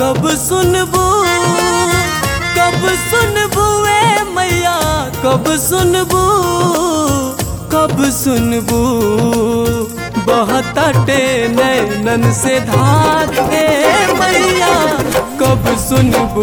कब सुनबू ए मैया कब सुनबू बहताटे नैनन से धार ए मैया कब सुनबू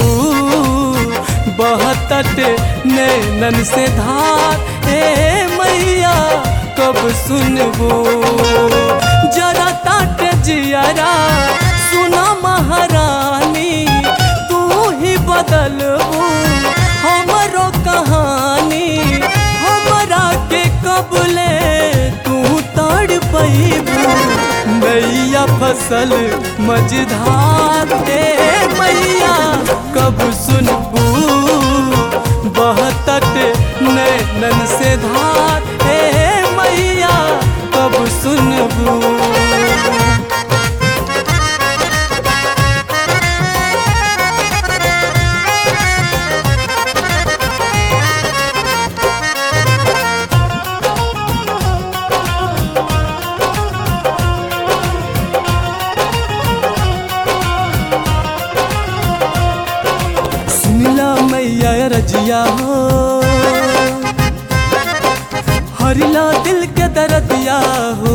बहताटे नैनन से धार ए मैया कब सुनबू जरा ताटे जियारा सुना महारानी तू ही बदलबू हमरो कहानी हमरा के कबले तू तड़ पैबू नैया फसल मझधार ए मैया कब सुनबू बहताटे नैनन से धार ए मैया कब सुनबू। सुनला मैया रजिया हो हरिला दिल के दर्दिया हो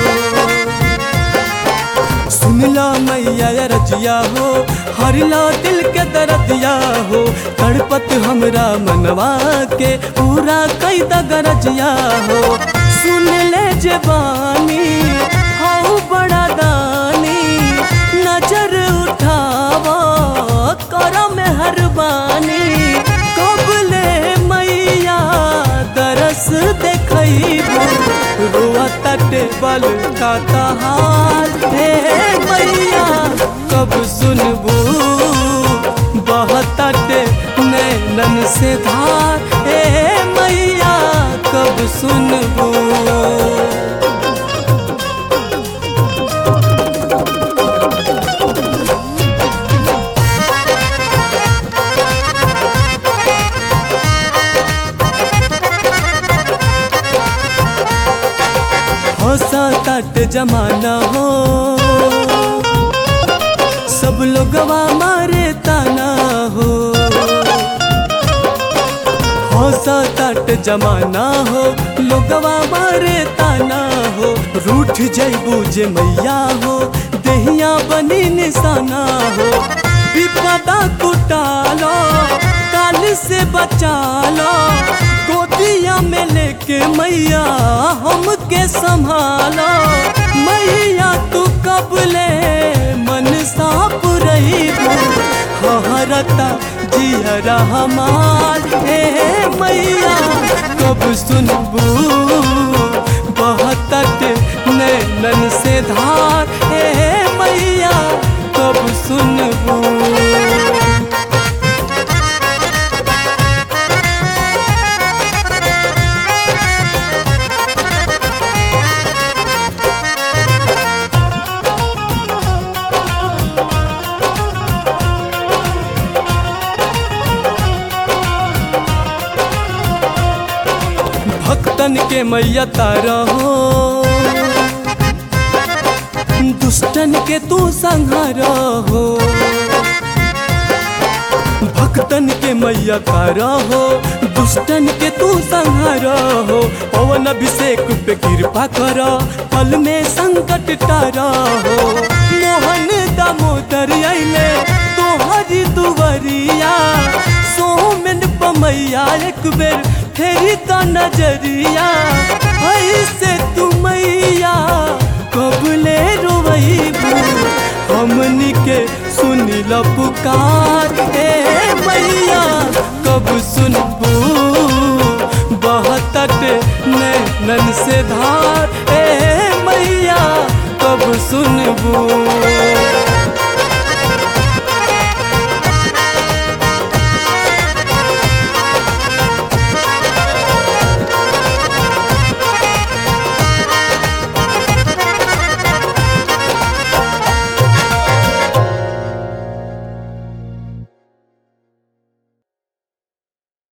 सुनला मैया रजिया हो हरिला दिल के दर्दिया हो तड़पत हमरा मनवा के पूरा कई दगरजिया हो सुन ले जबानी हाउ बड़ा दानी नजर उठावा कर मेहरबानी कबले मैया दरस देखैबू रोआ तटे बल का हाल हे मैया कब सुनबू बहताटे नैनन से धार हे मैया कब सुनबू। हंसत जमाना हो सब लोगवा मारे ताना हो हंसत जमाना हो लोगवा मारे ताना हो रूठ जैबू जे मैया हो देहिया बनी निशाना हो विपदा कुटालो काल से बचालो गोदिया में लेके मैया हमके संभालो मैया तू कबले मन साफ रहीबू हरता जियरा हमार हे मैया कब सुनबू बहताटे नैनन से धार हे मैया कब सुनबू। भक्तन के मैया तारा हो दुष्टन के तू संहार हो भक्तन के मैया तारा हो दुष्टन के तू संहार हो पवन अभिषेक पे कृपा कर पल में संकट टारा हो मोहन दामोदर आइले तोहरी दुवरिया सोमेन पमैया एक बेर फेरी तो नजरिया ऐसे तू मैया कबले रोवैबू हमनी के सुनिल पुकार ए मैया कब सुनबू बहताटे नैनन से धार ए मैया कब सुनबू।